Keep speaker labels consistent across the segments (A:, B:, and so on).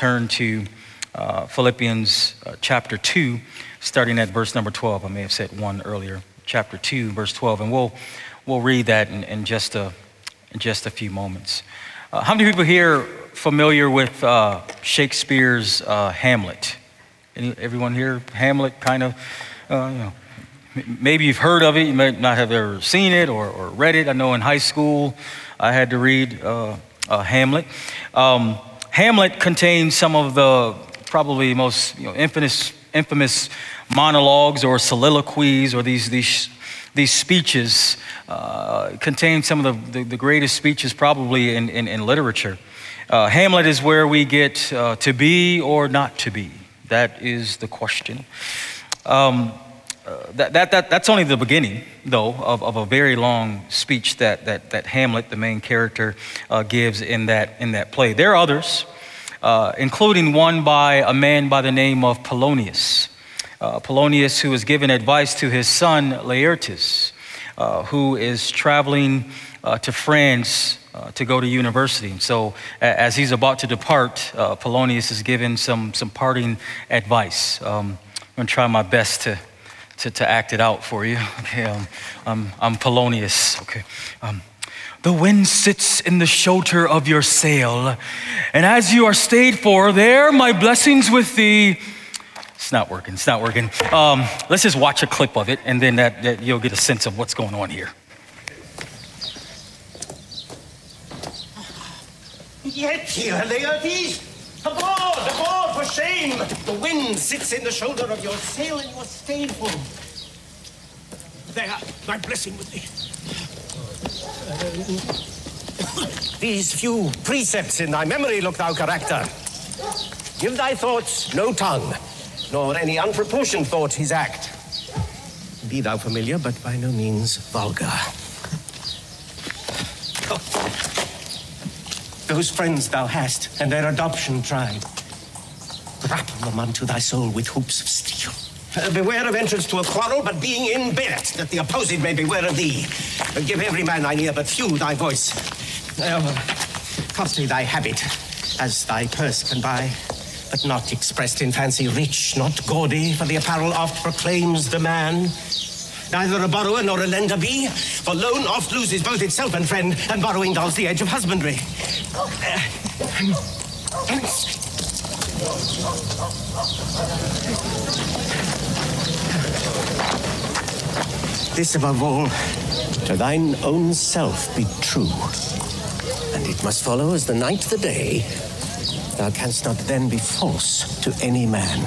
A: turn to Philippians chapter 2, starting at verse number 12. I may have said 1 earlier. Chapter 2, verse 12, and we'll read that in just a few moments. How many people here familiar with Shakespeare's Hamlet? Everyone here, Hamlet, kind of, maybe you've heard of it. You may not have ever seen it or read it. I know in high school I had to read Hamlet. Hamlet contains some of the probably most infamous monologues or soliloquies or these speeches. Contain some of the greatest speeches probably in literature. Hamlet is where we get to be or not to be. That is the question. That's only the beginning, though, of a very long speech that Hamlet, the main character, gives in that play. There are others, including one by a man by the name of Polonius. Polonius, who was given advice to his son Laertes, who is traveling to France to go to university. And so as he's about to depart, Polonius is given some parting advice. I'm going to try my best to act it out for you. Okay, I'm Polonius. Okay. The wind sits in the shoulder of your sail, and as you are stayed for, there my blessings with thee. It's not working. Let's just watch a clip of it, and then that you'll get a sense of what's going on here.
B: Yet here, Laertes! Aboard, for shame! The wind sits in the shoulder of your sail, and you are stayed for. There, my blessing with thee. These few precepts in thy memory look thou character. Give thy thoughts no tongue, nor any unproportioned thought his act. Be thou familiar, but by no means vulgar. Those friends thou hast, and their adoption tried, grapple them unto thy soul with hoops of steel. Beware of entrance to a quarrel, but being in bed, that the opposed may beware of thee. Give every man thine ear, but few thy voice. Costly thy habit, as thy purse can buy, but not expressed in fancy rich, not gaudy, for the apparel oft proclaims the man. Neither a borrower nor a lender be, for loan oft loses both itself and friend, and borrowing dulls the edge of husbandry. This above all, to thine own self be true, and it must follow as the night the day, thou canst not then be false to any man.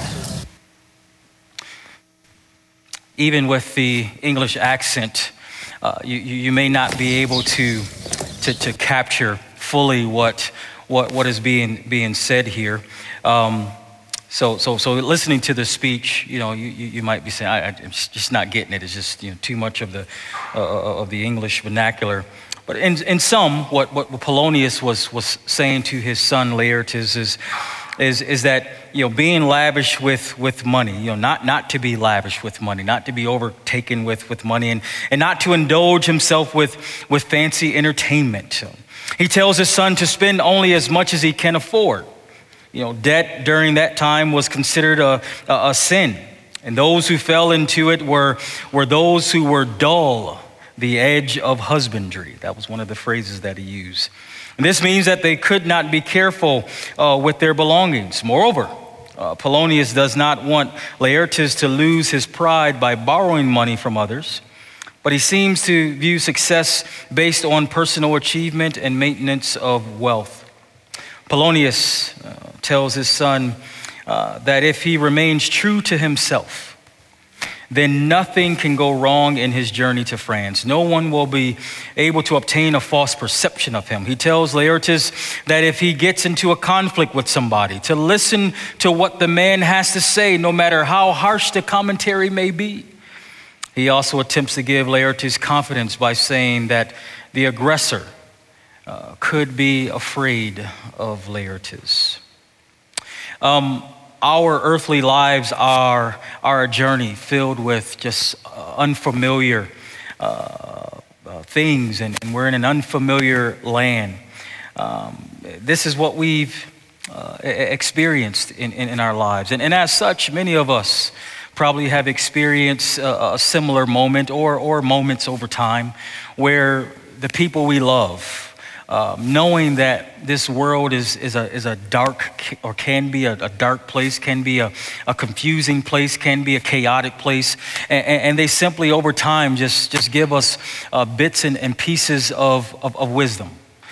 A: Even with the English accent, you may not be able to capture fully what is being said here. So listening to the speech, you might be saying, I'm just not getting it. It's just too much of the English vernacular. But in some, what Polonius was saying to his son Laertes is that being lavish with money, not to be lavish with money, not to be overtaken with money, and not to indulge himself with fancy entertainment. He tells his son to spend only as much as he can afford. Debt during that time was considered a sin, and those who fell into it were those who were dull, the edge of husbandry. That was one of the phrases that he used. And this means that they could not be careful with their belongings. Moreover, Polonius does not want Laertes to lose his pride by borrowing money from others, but he seems to view success based on personal achievement and maintenance of wealth. Polonius tells his son that if he remains true to himself, then nothing can go wrong in his journey to France. No one will be able to obtain a false perception of him. He tells Laertes that if he gets into a conflict with somebody, to listen to what the man has to say, no matter how harsh the commentary may be. He also attempts to give Laertes confidence by saying that the aggressor could be afraid of Laertes. Our earthly lives are a journey filled with just unfamiliar things, and we're in an unfamiliar land. This is what we've experienced in our lives. And as such, many of us probably have experienced a similar moment or moments over time where the people we love, knowing that this world is a dark, or can be a dark place, can be a confusing place, can be a chaotic place, and they simply over time just give us bits and pieces of wisdom.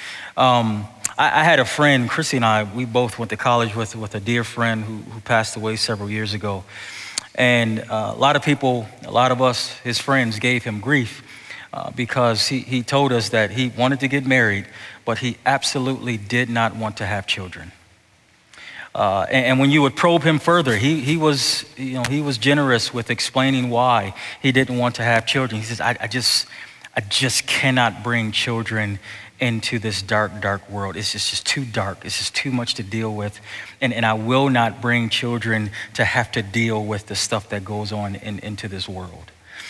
A: I had a friend, Chrissy and I, we both went to college with a dear friend who passed away several years ago. And a lot of people, a lot of us, his friends, gave him grief because he told us that he wanted to get married, but he absolutely did not want to have children. And when you would probe him further, he was generous with explaining why he didn't want to have children. He says, I just cannot bring children into this dark world. It's just too dark. It's just too much to deal with. And I will not bring children to have to deal with the stuff that goes on into this world.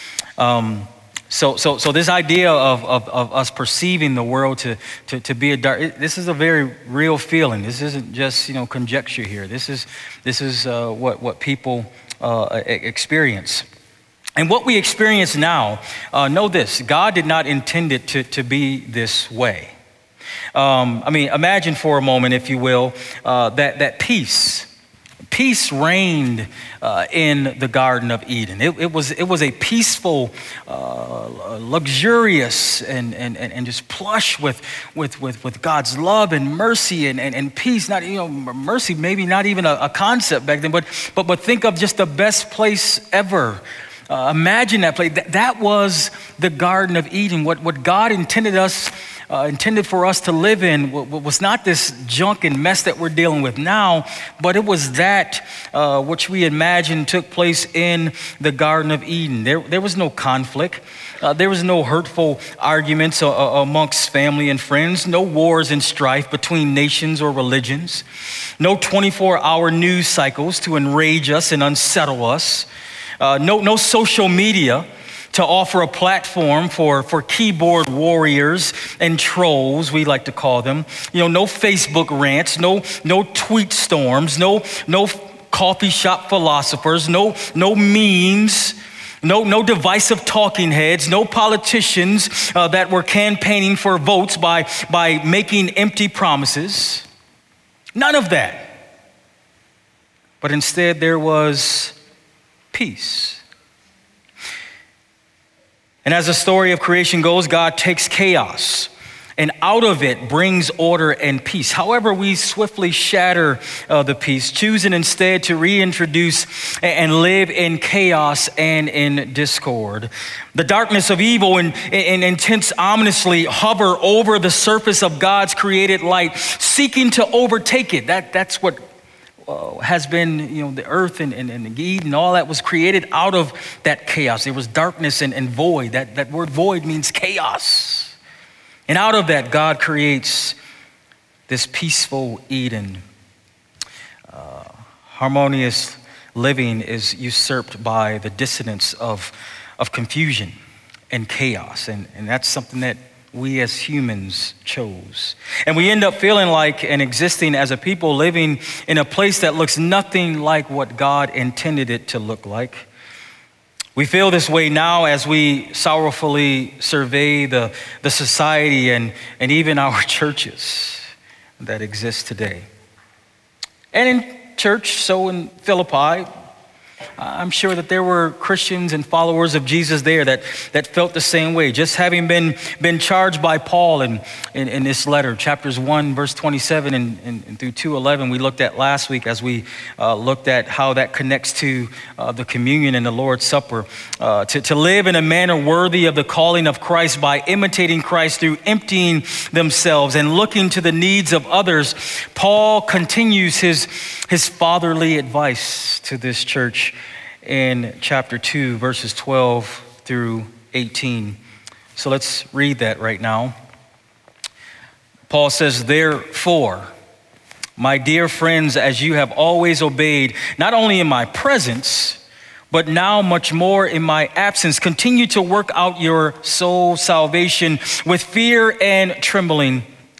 A: So this idea of us perceiving the world to be a dark, this is a very real feeling. This isn't just, conjecture here. This is what people experience. And what we experience now, know this, God did not intend it to be this way. Imagine for a moment, if you will, that peace reigned in the Garden of Eden. It was a peaceful, luxurious, and just plush with God's love and mercy and peace. Not mercy, maybe not even a concept back then, but think of just the best place ever. Imagine that place. That was the Garden of Eden. What God intended for us to live in was not this junk and mess that we're dealing with now, but it was that which we imagine took place in the Garden of Eden. There was no conflict. There was no hurtful arguments amongst family and friends, no wars and strife between nations or religions, no 24-hour news cycles to enrage us and unsettle us. No social media to offer a platform for keyboard warriors and trolls, we like to call them. No Facebook rants, no tweet storms, no coffee shop philosophers, no memes, no divisive talking heads, no politicians that were campaigning for votes by making empty promises. None of that. But instead there was peace. And as the story of creation goes, God takes chaos and out of it brings order and peace. However, we swiftly shatter the peace, choosing instead to reintroduce and live in chaos and in discord. The darkness of evil and intents ominously hover over the surface of God's created light, seeking to overtake it. That's what has been, the earth and Eden, all that was created out of that chaos. There was darkness and void. That word void means chaos. And out of that, God creates this peaceful Eden. Harmonious living is usurped by the dissonance of confusion and chaos. And that's something that we as humans chose. And we end up feeling like and existing as a people living in a place that looks nothing like what God intended it to look like. We feel this way now as we sorrowfully survey the society and even our churches that exist today. And in church, so in Philippi, I'm sure that there were Christians and followers of Jesus there that felt the same way, just having been charged by Paul in this letter, chapters 1, verse 27 and through 2:11 we looked at last week as we looked at how that connects to the communion and the Lord's Supper. To live in a manner worthy of the calling of Christ by imitating Christ through emptying themselves and looking to the needs of others, Paul continues his fatherly advice to this church in chapter 2, verses 12 through 18. So let's read that right now. Paul says, "Therefore, my dear friends, as you have always obeyed, not only in my presence, but now much more in my absence, continue to work out your soul salvation with fear and trembling.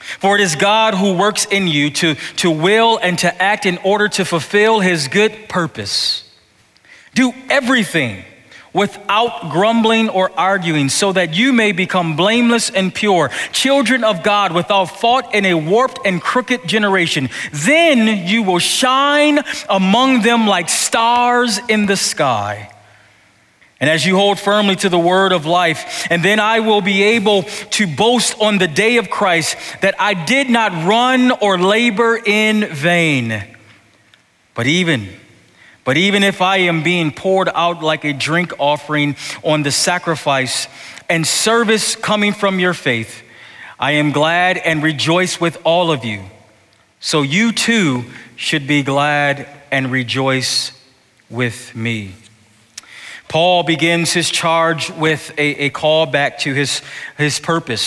A: For it is God who works in you to will and to act in order to fulfill his good purpose. Do everything without grumbling or arguing, so that you may become blameless and pure, children of God without fault in a warped and crooked generation. Then you will shine among them like stars in the sky. And as you hold firmly to the word of life, and then I will be able to boast on the day of Christ that I did not run or labor in vain. But even if I am being poured out like a drink offering on the sacrifice and service coming from your faith, I am glad and rejoice with all of you. So you too should be glad and rejoice with me. Paul begins his charge with a call back to his purpose,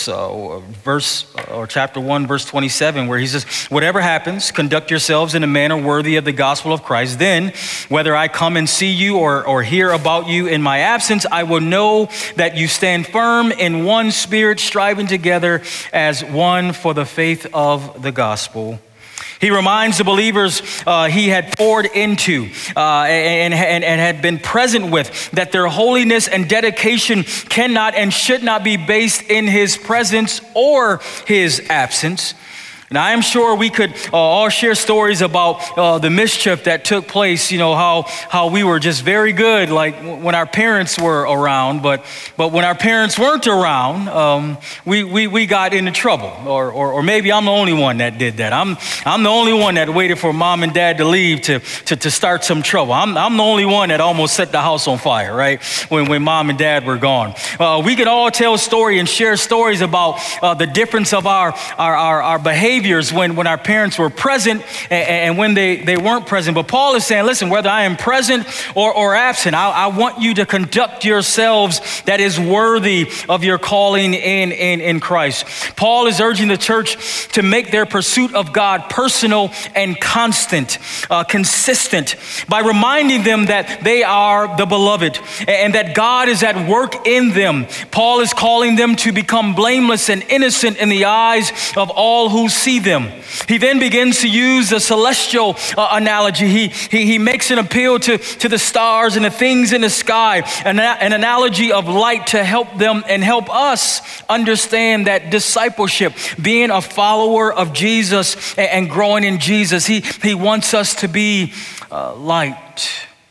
A: chapter 1, verse 27, where he says, whatever happens, conduct yourselves in a manner worthy of the gospel of Christ. Then, whether I come and see you or hear about you in my absence, I will know that you stand firm in one spirit, striving together as one for the faith of the gospel. He reminds the believers he had poured into and had been present with that their holiness and dedication cannot and should not be based in his presence or his absence. And I am sure we could all share stories about the mischief that took place, how we were just very good, like when our parents were around, but when our parents weren't around, we got into trouble, or maybe I'm the only one that did that. I'm the only one that waited for mom and dad to leave to start some trouble. I'm the only one that almost set the house on fire, right? When mom and dad were gone. We could all tell a story and share stories about the difference of our behavior when our parents were present and when they weren't present. But Paul is saying, listen, whether I am present or absent, I want you to conduct yourselves that is worthy of your calling in Christ. Paul is urging the church to make their pursuit of God personal and constant, consistent, by reminding them that they are the beloved and that God is at work in them. Paul is calling them to become blameless and innocent in the eyes of all who see them. He then begins to use a celestial analogy. He makes an appeal to the stars and the things in the sky, an analogy of light to help them and help us understand that discipleship, being a follower of Jesus and growing in Jesus, he wants us to be light.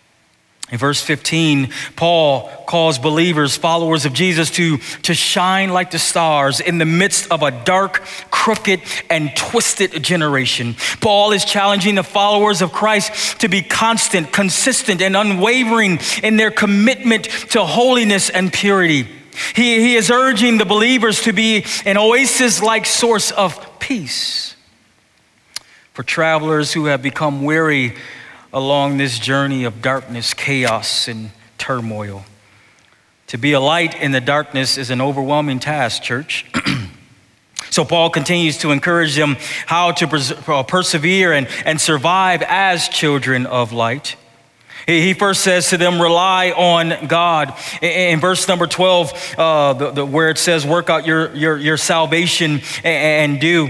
A: In verse 15, Paul calls believers, followers of Jesus, to shine like the stars in the midst of a dark, crooked, and twisted generation. Paul is challenging the followers of Christ to be constant, consistent, and unwavering in their commitment to holiness and purity. He is urging the believers to be an oasis-like source of peace for travelers who have become weary along this journey of darkness, chaos, and turmoil. To be a light in the darkness is an overwhelming task, church. So Paul continues to encourage them how to persevere and survive as children of light. He first says to them, rely on God. In verse number 12, where it says, work out your salvation and do.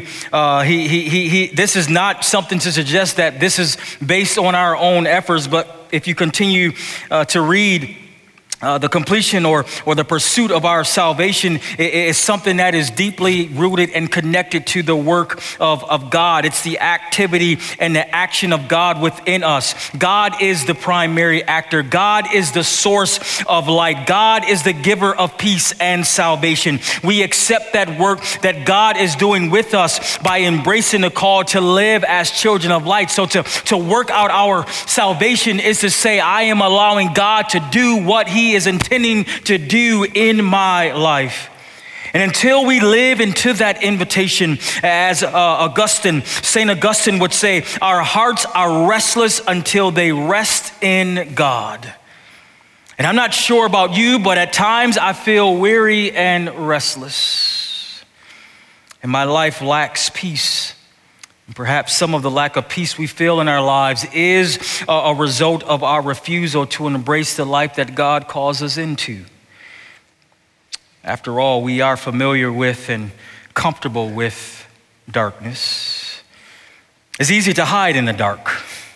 A: This is not something to suggest that this is based on our own efforts, but if you continue to read, the completion or the pursuit of our salvation is something that is deeply rooted and connected to the work of God. It's the activity and the action of God within us. God is the primary actor. God is the source of light. God is the giver of peace and salvation. We accept that work that God is doing with us by embracing the call to live as children of light. So to work out our salvation is to say, I am allowing God to do what he is intending to do in my life. And until we live into that invitation, as St. Augustine would say, our hearts are restless until they rest in God. And I'm not sure about you, but at times I feel weary and restless. And my life lacks peace. And perhaps some of the lack of peace we feel in our lives is a result of our refusal to embrace the life that God calls us into. After all, we are familiar with and comfortable with darkness. It's easy to hide in the dark.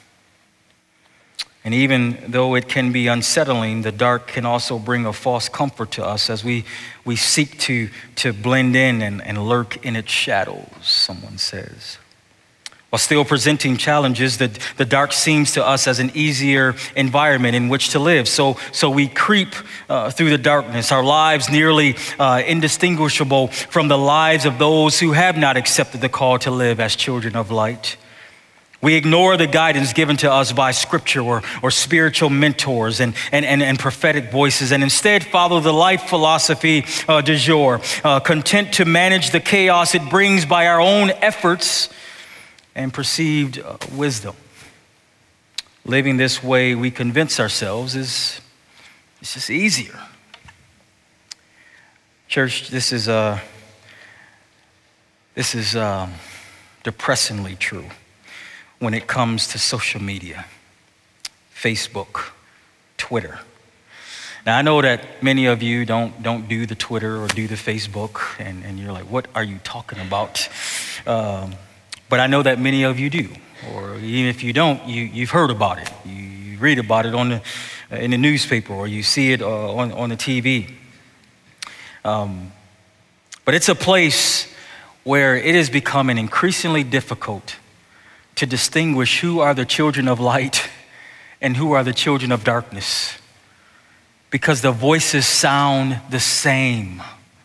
A: And even though it can be unsettling, the dark can also bring a false comfort to us as we seek to blend in and lurk in its shadows, someone says. While still presenting challenges, the dark seems to us as an easier environment in which to live. So we creep through the darkness, our lives nearly indistinguishable from the lives of those who have not accepted the call to live as children of light. We ignore the guidance given to us by scripture or spiritual mentors and prophetic voices, and instead follow the life philosophy du jour, content to manage the chaos it brings by our own efforts and perceived wisdom. Living this way, we convince ourselves, it's just easier. Church, this is depressingly true when it comes to social media, Facebook, Twitter. Now, I know that many of you don't do the Twitter or do the Facebook, and you're like, what are you talking about? But I know that many of you do, or even if you don't, you've heard about it. You read about it in the newspaper, or you see it on the TV. But it's a place where it is becoming increasingly difficult to distinguish who are the children of light and who are the children of darkness, because the voices sound the same.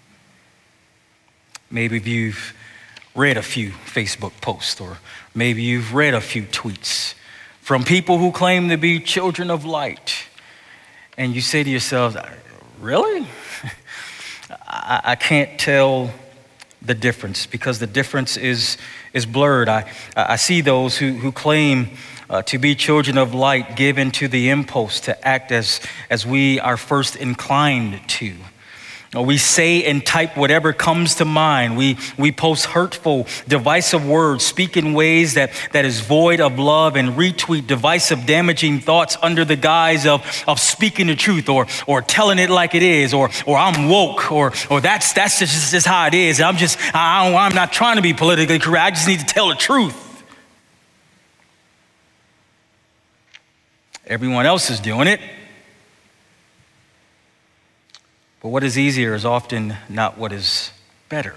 A: Maybe you've read a few Facebook posts, or maybe you've read a few tweets from people who claim to be children of light, and you say to yourselves, really? I can't tell the difference, because the difference is blurred. I see those who claim to be children of light give into the impulse to act as we are first inclined to. We say and type whatever comes to mind. We post hurtful, divisive words, speak in ways that is void of love, and retweet divisive, damaging thoughts under the guise of speaking the truth or telling it like it is, or I'm woke, or that's just how it is. I'm not trying to be politically correct. I just need to tell the truth. Everyone else is doing it. But what is easier is often not what is better.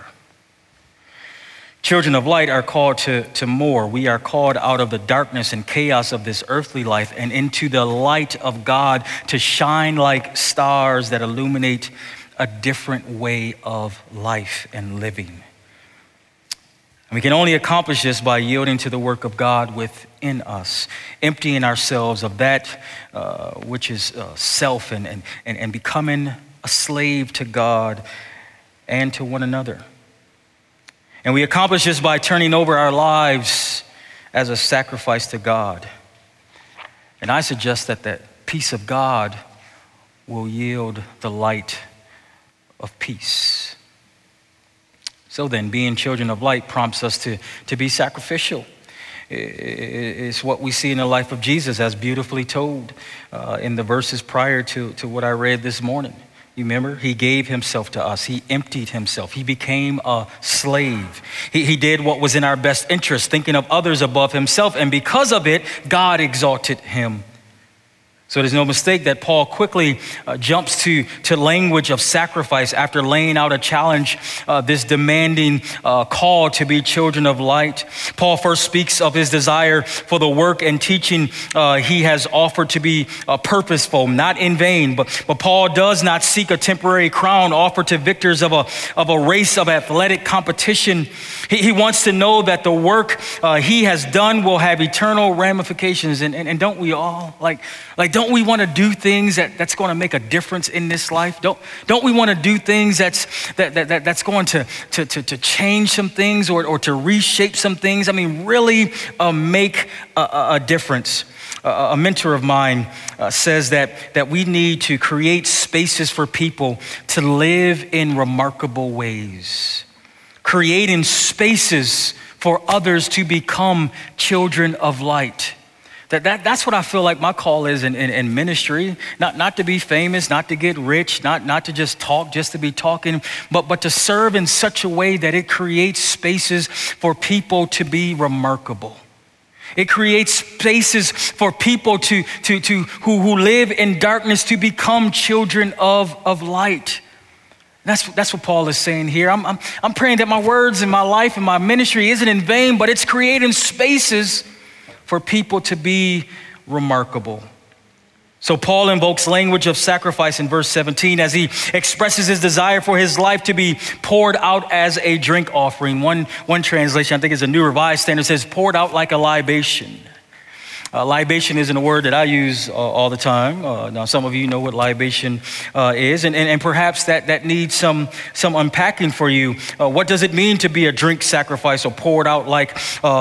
A: Children of light are called to more. We are called out of the darkness and chaos of this earthly life and into the light of God, to shine like stars that illuminate a different way of life and living. And we can only accomplish this by yielding to the work of God within us, emptying ourselves of that which is self, and becoming a slave to God and to one another. And we accomplish this by turning over our lives as a sacrifice to God. And I suggest that peace of God will yield the light of peace. So then, being children of light prompts us to be sacrificial. It's what we see in the life of Jesus, as beautifully told in the verses prior to what I read this morning. You remember? He gave himself to us. He emptied himself. He became a slave. He did what was in our best interest, thinking of others above himself. And because of it, God exalted him. So there's no mistake that Paul quickly jumps to language of sacrifice after laying out a challenge, this demanding call to be children of light. Paul first speaks of his desire for the work and teaching he has offered to be purposeful, not in vain. But Paul does not seek a temporary crown offered to victors of a race of athletic competition. He wants to know that the work he has done will have eternal ramifications. And don't we all? Don't we want to do things that's going to make a difference in this life? Don't we want to do things that's going to change some things or to reshape some things? I mean, really make a difference. A mentor of mine says that we need to create spaces for people to live in remarkable ways, creating spaces for others to become children of light. That's what I feel like my call is in ministry. Not to be famous, not to get rich, not to just talk just to be talking, but to serve in such a way that it creates spaces for people to be remarkable. It creates spaces for people who live in darkness to become children of light. That's what Paul is saying here. I'm praying that my words and my life and my ministry isn't in vain, but it's creating spaces for people to be remarkable. So Paul invokes language of sacrifice in verse 17 as he expresses his desire for his life to be poured out as a drink offering. One translation, I think is a New Revised Standard, says poured out like a libation. Libation isn't a word that I use all the time. Now, some of you know what libation is, and perhaps that needs some unpacking for you. What does it mean to be a drink sacrifice or poured out like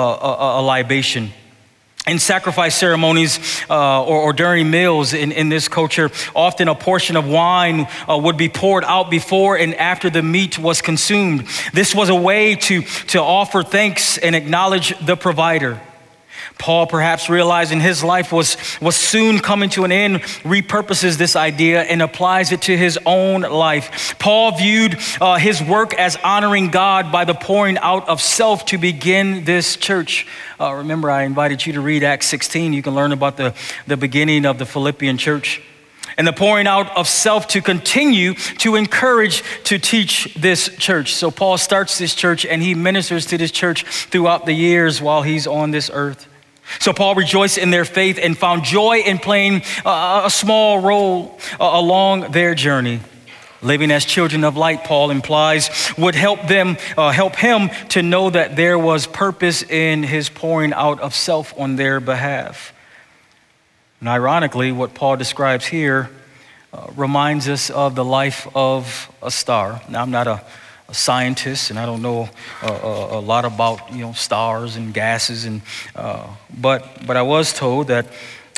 A: a libation? In sacrifice ceremonies or during meals in this culture, often a portion of wine would be poured out before and after the meat was consumed. This was a way to offer thanks and acknowledge the provider. Paul, perhaps realizing his life was soon coming to an end, repurposes this idea and applies it to his own life. Paul viewed his work as honoring God by the pouring out of self to begin this church. Remember, I invited you to read Acts 16. You can learn about the beginning of the Philippian church. And the pouring out of self to continue to encourage, to teach this church. So Paul starts this church and he ministers to this church throughout the years while he's on this earth. So Paul rejoiced in their faith and found joy in playing a small role along their journey. Living as children of light, Paul implies, would help him to know that there was purpose in his pouring out of self on their behalf. And ironically, what Paul describes here reminds us of the life of a star. Now, I'm not a scientist, and I don't know a lot about stars and gases, but I was told that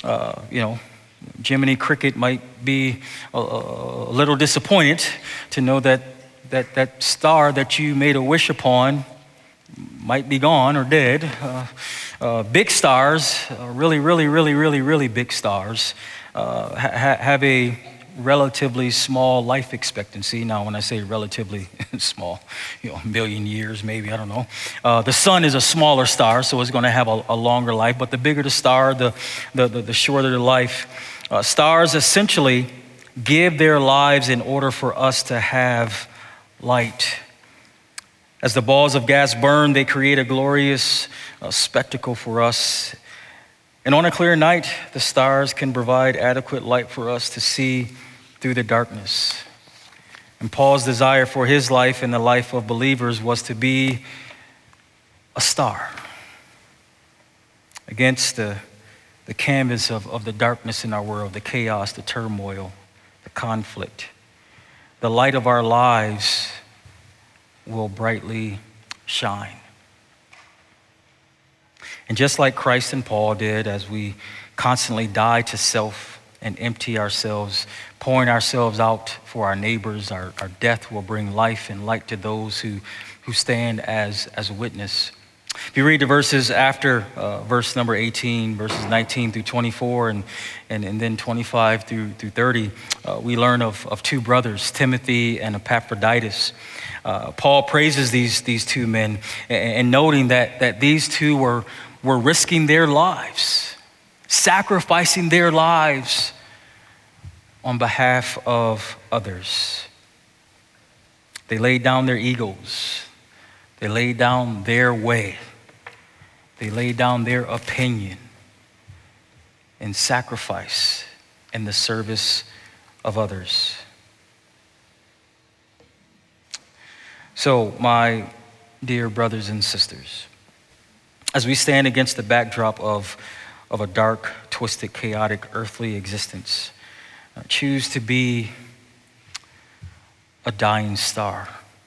A: Jiminy Cricket might be a little disappointed to know that star that you made a wish upon might be gone or dead. Big stars, really big stars, have a relatively small life expectancy. Now, when I say relatively small, a million years maybe, I don't know. The sun is a smaller star, so it's going to have a longer life. But the bigger the star, the shorter the life. Stars essentially give their lives in order for us to have light. As the balls of gas burn, they create a glorious spectacle for us. And on a clear night, the stars can provide adequate light for us to see through the darkness. And Paul's desire for his life and the life of believers was to be a star against the canvas of the darkness in our world, the chaos, the turmoil, the conflict. The light of our lives will brightly shine. And just like Christ and Paul did, as we constantly die to self and empty ourselves, pouring ourselves out for our neighbors, our death will bring life and light to those who stand as a witness. If you read the verses after verse number 18, verses 19 through 24, and then 25 through 30, we learn of two brothers, Timothy and Epaphroditus. Paul praises these two men, and noting that these two were risking their lives, sacrificing their lives on behalf of others. They laid down their egos. They laid down their way. They laid down their opinion in sacrifice in the service of others. So, my dear brothers and sisters, as we stand against the backdrop of a dark, twisted, chaotic, earthly existence, choose to be a dying star.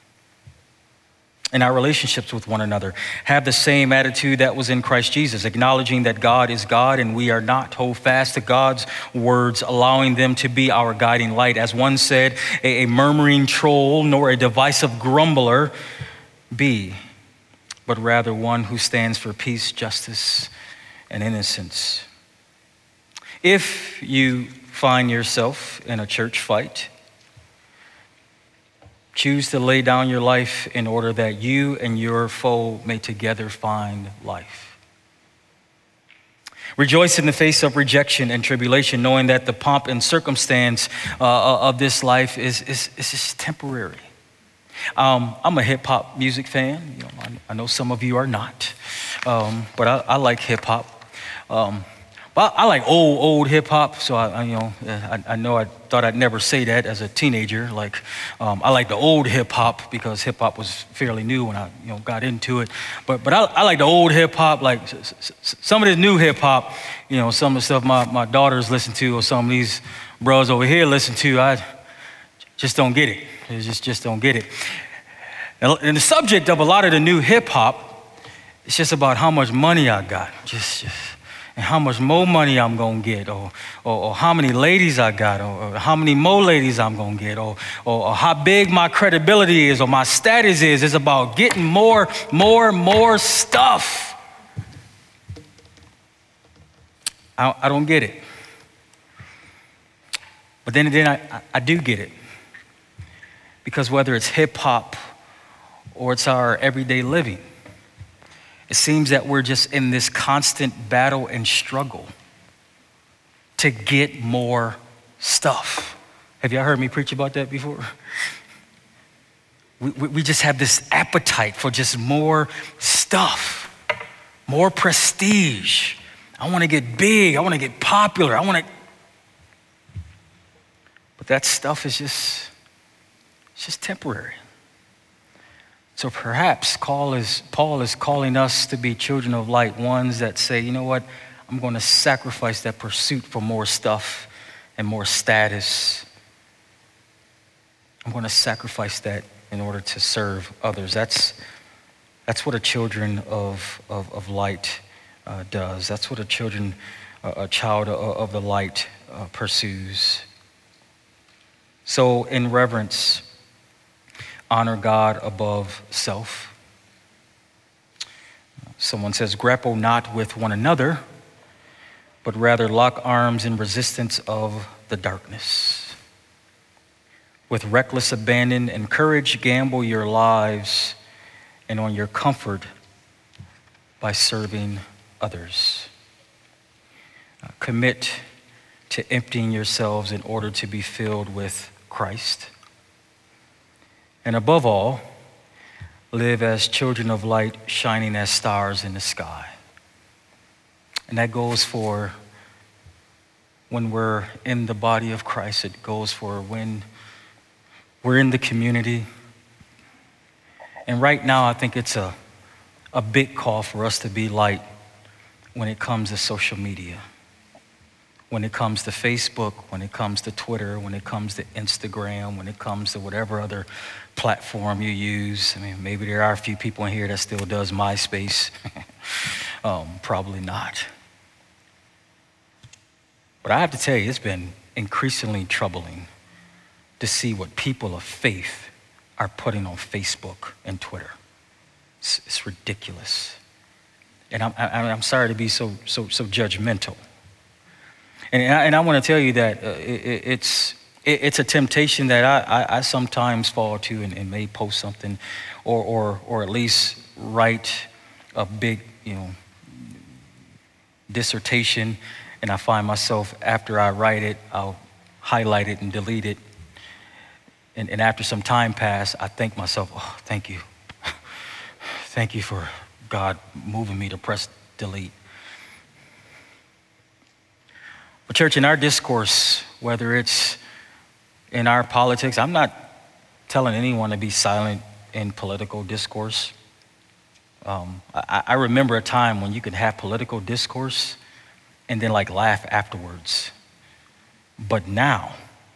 A: In our relationships with one another, have the same attitude that was in Christ Jesus, acknowledging that God is God and we are not. Hold fast to God's words, allowing them to be our guiding light. As one said, a murmuring troll nor a divisive grumbler be, but rather one who stands for peace, justice, and innocence. If you find yourself in a church fight, choose to lay down your life in order that you and your foe may together find life. Rejoice in the face of rejection and tribulation, knowing that the pomp and circumstance of this life is just temporary. I'm a hip hop music fan. You know, I know some of you are not, but I like hip hop. But I like old hip hop. So I know I thought I'd never say that as a teenager. Like I like the old hip hop because hip hop was fairly new when I got into it. But I like the old hip hop. Like some of this new hip hop, some of the stuff my daughters listen to, or some of these bros over here listen to. I just don't get it. I just don't get it. And the subject of a lot of the new hip hop, it's just about how much money I got, just and how much more money I'm gonna get, or how many ladies I got, or how many more ladies I'm gonna get, or how big my credibility is, or my status is. It's about getting more stuff. I don't get it. But then I do get it. Because whether it's hip hop or it's our everyday living, it seems that we're just in this constant battle and struggle to get more stuff. Have y'all heard me preach about that before? We just have this appetite for just more stuff, more prestige. I want to get big. I want to get popular. But that stuff is just temporary. So perhaps Paul is calling us to be children of light, ones that say, you know what, I'm going to sacrifice that pursuit for more stuff and more status. I'm going to sacrifice that in order to serve others. That's what a children of light does. That's what a child of the light pursues. So in reverence, honor God above self. Someone says, grapple not with one another, but rather lock arms in resistance of the darkness. With reckless abandon and courage, gamble your lives and on your comfort by serving others. Commit to emptying yourselves in order to be filled with Christ. And above all, live as children of light, shining as stars in the sky. And that goes for when we're in the body of Christ. It goes for when we're in the community. And right now, I think it's a big call for us to be light when it comes to social media, when it comes to Facebook, when it comes to Twitter, when it comes to Instagram, when it comes to whatever other platform you use. I mean, maybe there are a few people in here that still does MySpace. Probably not. But I have to tell you, it's been increasingly troubling to see what people of faith are putting on Facebook and Twitter. It's ridiculous. And I'm sorry to be so judgmental. And I want to tell you that it's a temptation that I sometimes fall to and may post something or at least write a big, dissertation, and I find myself, after I write it, I'll highlight it and delete it. And after some time pass, I thank myself, oh, thank you. Thank you for God moving me to press delete. But church, in our discourse, whether it's in our politics, I'm not telling anyone to be silent in political discourse. I remember a time when you could have political discourse and then laugh afterwards. But now,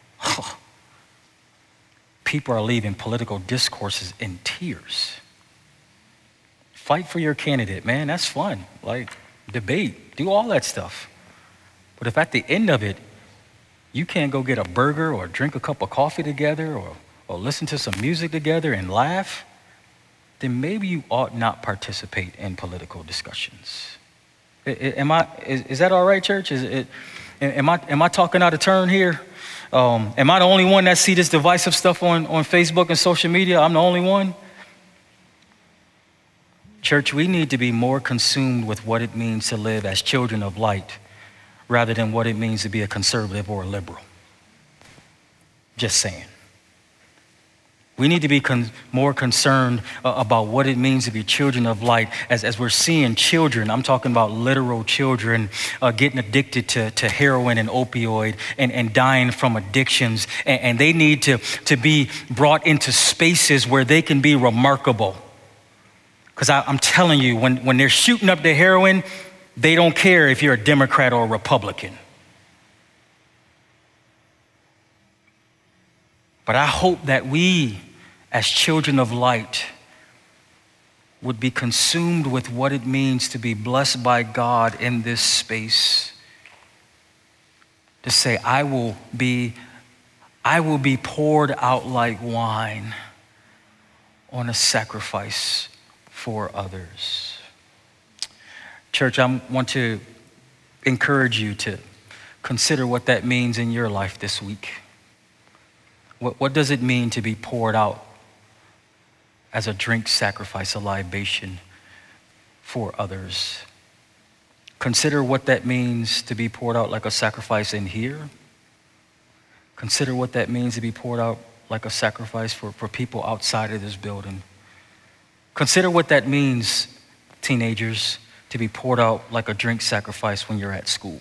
A: people are leaving political discourses in tears. Fight for your candidate, man, that's fun. Debate, do all that stuff. But if at the end of it, you can't go get a burger or drink a cup of coffee together or listen to some music together and laugh, then maybe you ought not participate in political discussions. Is that all right, church? Am I talking out of turn here? Am I the only one that see this divisive stuff on Facebook and social media? I'm the only one? Church, we need to be more consumed with what it means to live as children of light rather than what it means to be a conservative or a liberal. Just saying. We need to be more concerned about what it means to be children of light as we're seeing children, I'm talking about literal children, getting addicted to heroin and opioid and dying from addictions. And they need to be brought into spaces where they can be remarkable. Because I'm telling you, when they're shooting up the heroin, they don't care if you're a Democrat or a Republican. But I hope that we, as children of light, would be consumed with what it means to be blessed by God in this space. To say, I will be poured out like wine on a sacrifice for others. Church, I want to encourage you to consider what that means in your life this week. What does it mean to be poured out as a drink sacrifice, a libation for others? Consider what that means to be poured out like a sacrifice in here. Consider what that means to be poured out like a sacrifice for people outside of this building. Consider what that means, teenagers, to be poured out like a drink sacrifice when you're at school.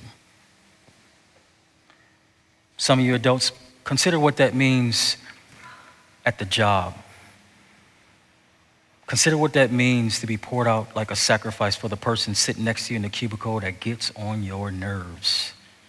A: Some of you adults, consider what that means at the job. Consider what that means to be poured out like a sacrifice for the person sitting next to you in the cubicle that gets on your nerves.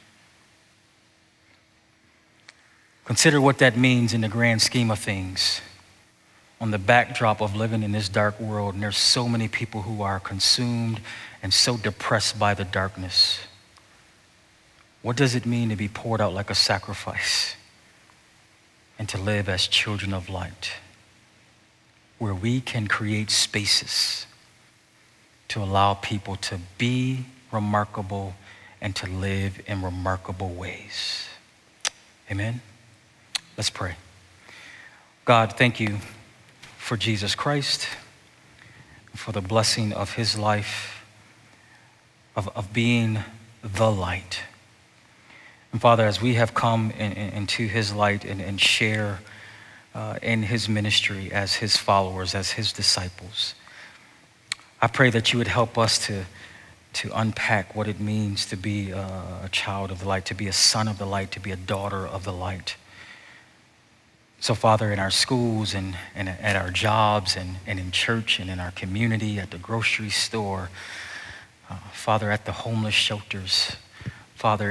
A: Consider what that means in the grand scheme of things on the backdrop of living in this dark world, and there's so many people who are consumed and so depressed by the darkness. What does it mean to be poured out like a sacrifice and to live as children of light, where we can create spaces to allow people to be remarkable and to live in remarkable ways? Amen? Let's pray. God, thank you for Jesus Christ, for the blessing of his life, of being the light. And Father, as we have come into his light and share in his ministry as his followers, as his disciples, I pray that you would help us to unpack what it means to be a child of the light, to be a son of the light, to be a daughter of the light. So Father, in our schools and at our jobs and in church and in our community, at the grocery store, Father, at the homeless shelters, Father,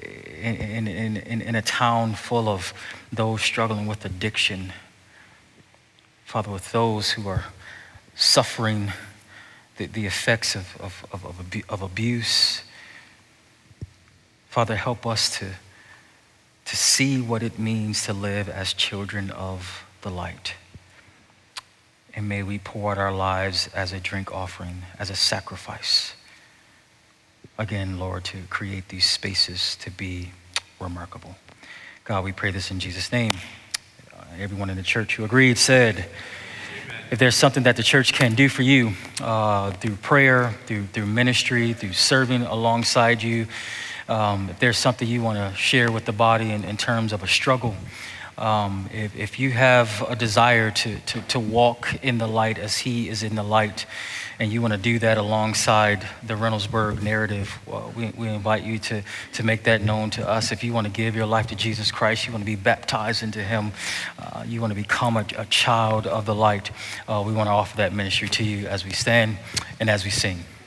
A: in a town full of those struggling with addiction, Father, with those who are suffering the effects of abuse, Father, help us to see what it means to live as children of the light. And may we pour out our lives as a drink offering, as a sacrifice. Again, Lord, to create these spaces to be remarkable. God, we pray this in Jesus' name. Everyone in the church who agreed said, amen. If there's something that the church can do for you through prayer, through ministry, through serving alongside you, if there's something you want to share with the body in terms of a struggle, if you have a desire to walk in the light as he is in the light, and you want to do that alongside the Reynoldsburg narrative, we invite you to make that known to us. If you want to give your life to Jesus Christ, you want to be baptized into him, you want to become a child of the light, we want to offer that ministry to you as we stand and as we sing.